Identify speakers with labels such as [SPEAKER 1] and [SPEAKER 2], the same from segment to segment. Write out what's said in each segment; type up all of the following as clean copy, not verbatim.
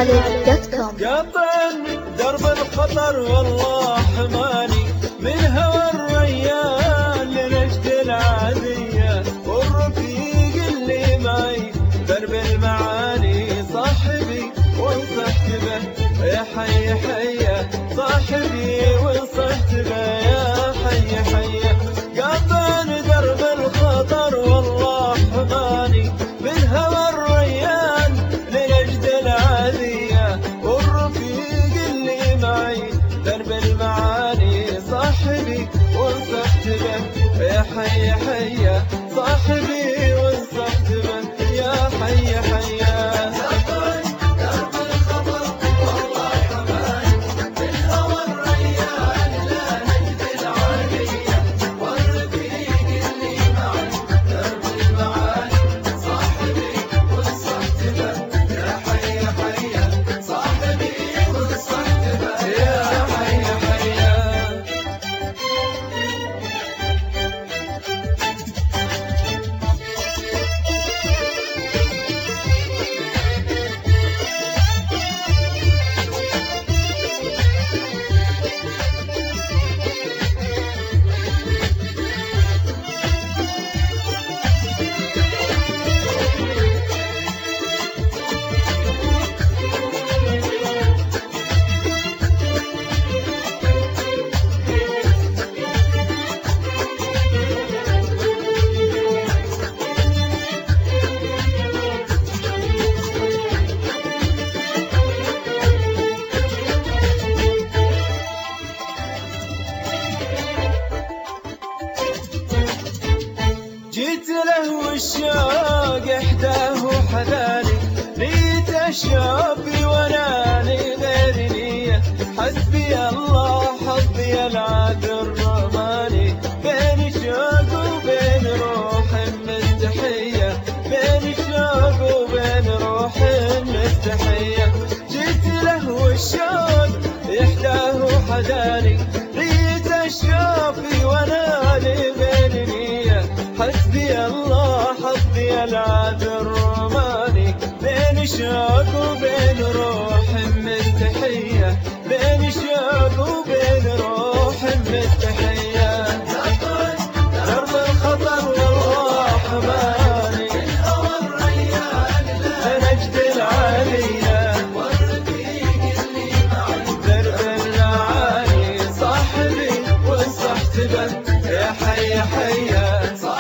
[SPEAKER 1] خالد.com.
[SPEAKER 2] قاطعني درب الخطر والله حماني من هوى الريان لنجد العادية، والرفيق اللي معي درب المعاني صاحبي وانصحت به يا حي حيا، صاحبي وانصحت به يا حي حيا. قاطعني درب الخطر والله حماني من هوى الريان لنجد العادية، والرفيق اللي معي درب المعاني صاحبي وانصحت به يا حي حيا، صاحبي وانصحت به يا حي حيا. جيت له والشوق احداه حذاني، نيت الشوق وناني غير نية، حسبي الله حظي العاد الرماني، بين شوق وبين روح مستحية، بين شوق وبين روح مستحية. جيت له والشوق احداه حذاني، نيت الشوق وناني غير نية، حسبي الله حظي العاد الروماني، بين شوق وبين روح مستحية، بين شوق وبين روح مستحية. درب الخطر والله حماني لنجد العالية، درب المعاني صاحبي وانصحت به يا حي حيا،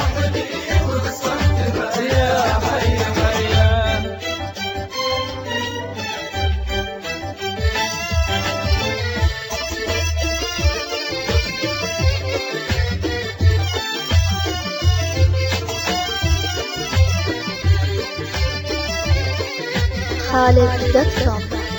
[SPEAKER 1] خالد.com.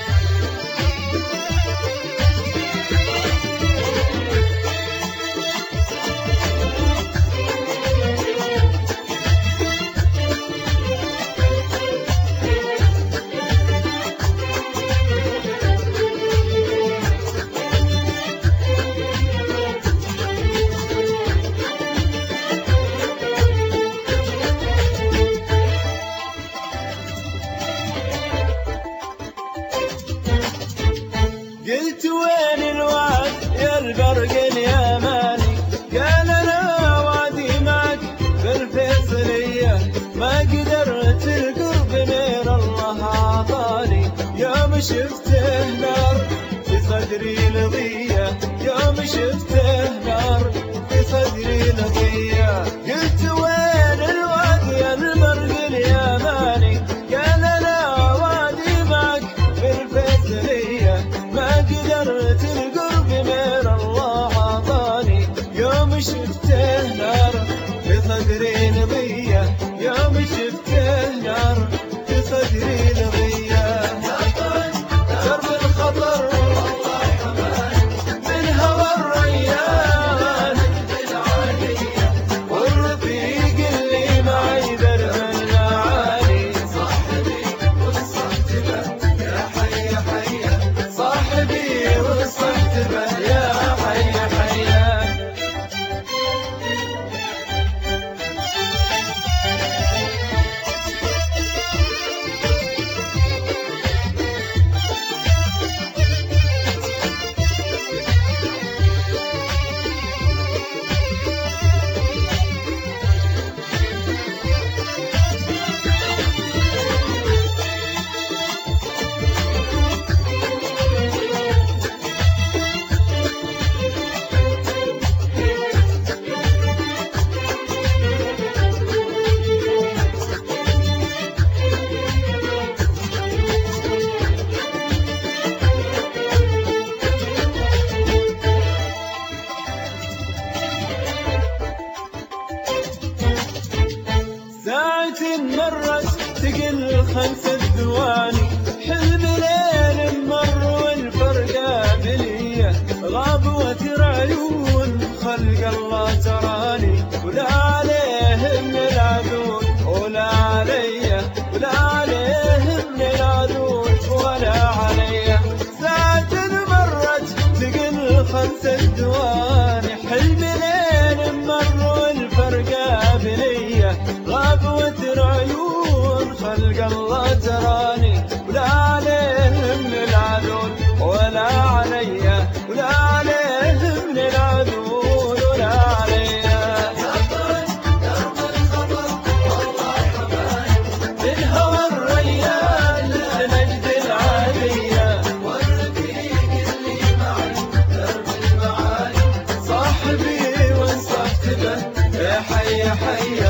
[SPEAKER 2] قلت وين الوعد يا البرق اليماني، قال انا وعدي معك بالفيصلية، ما قدرت القرب من الله عطاني، يوم شفته نار في صدري لظية، يوم شفته نار في صدري لظية. قلت وين الوعد يا البرق اليماني، قال انا وعدي معك بالفيصلية، ما قدرت القرب من الله عطاني، يوم شفته نار في صدري لظية، يوم شفته نار في صدري لظية. درب الخطر من هوى الريان، والرفيق اللي معي درب المعاني صاحبي وانصحت به يا حي حيا، صاحبي وانصحت به يا حي حيا. الخمس الثواني. حلم ليل مر والفرقة بلية، غاب وتر عيون خلق الله تراني. ولا عليه من العذول ولا علي، ولا عليه من العذول ولا علي. ساعة مرت تقل خمس الثواني، حلم ليل مر والفرقة بلية، غاب وتر عيون خلق الله تراني. ولا عليه من العذول ولا علي، ولا عليه من العذول ولا علي. الهوى الريان لمجد العالية، والرفيق اللي معي درب المعالي. صاحبي وانصحت به يا حي يا حي،